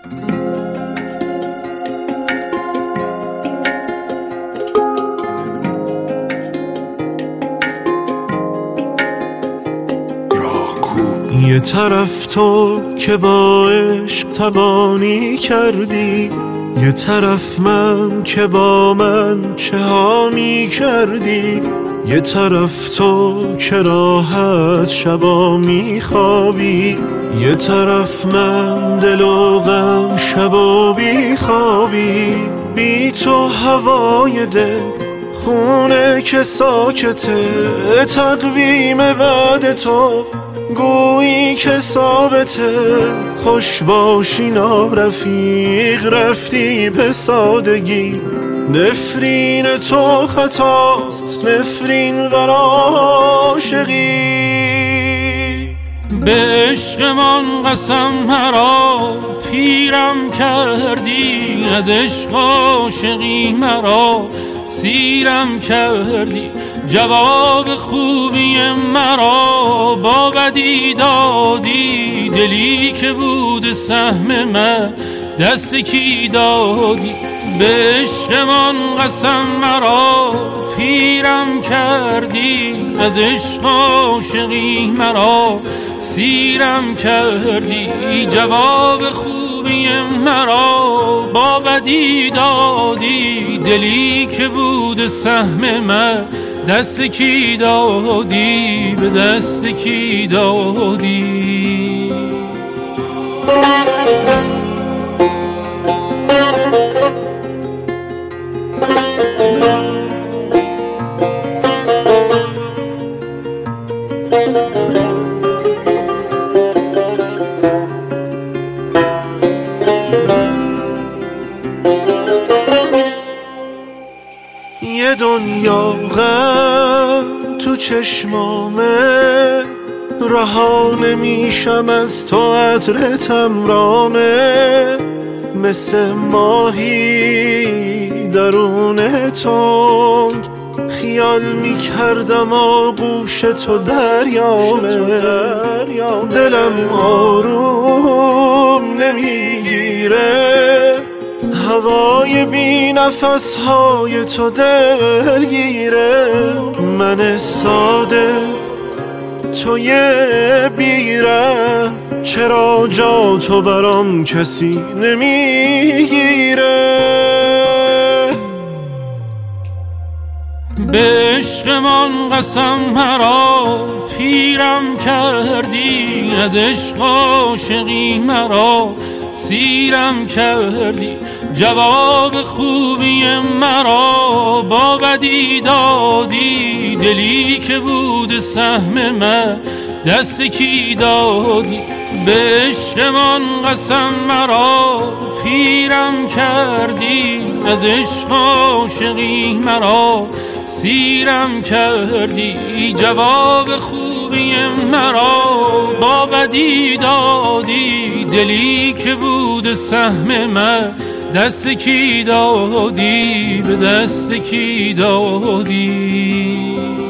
یه طرف تو که با عشق تبانی کردی، یه طرف من که با من چه ها می کردی، یه طرف تو که راحت شبا می خوابی، یه طرف من دل و غم شبا بی خوابی. بی تو هوای دل خونه که ساکته، تقویم بعد تو گویی که ثابته. خوش باشی نارفیق رفتی به سادگی، نفرین تو خطاست نفرین بر عاشقی. به عشقمان قسم مرا پیرم کردی، از عشق عاشقی مرا سیرم کردی. جواب خوبی مرا با بدی دادی، دلی که بود سهم من دست کی دادی. به عشقمان قسم مرا پیرم کردی، از عشق عاشقی مرا سیرم کردی. جواب خوبی مرا با بدی دادی، دلی که بود سهم من دست کی دادی، به دست کی دادی. یه دنیا غم تو چشمامه، رها نمیشم از تو عطرتم رامه. مثل ماهی درون تنگ خیال میکردم آغوش تو دریامه. دلم آروم نمیگیره، هوای بی نفس های تو دلگیره. من ساده توی بیرم، چرا جا تو برام کسی نمیگیره. به عشقمان قسم مرا پیرم کردی، از عشق عاشقی مرا سیرم کردی. جواب خوبی مرا با بدی دادی، دلی که بود سهم من دست کی دادی. به عشقمان قسم مرا پیرم کردی، از عشق عاشقی مرا سیرم کردی. جواب خوبی مرا با بدی دادی، دلی که بود سهم من دست کی دادی، به دست کی دادی.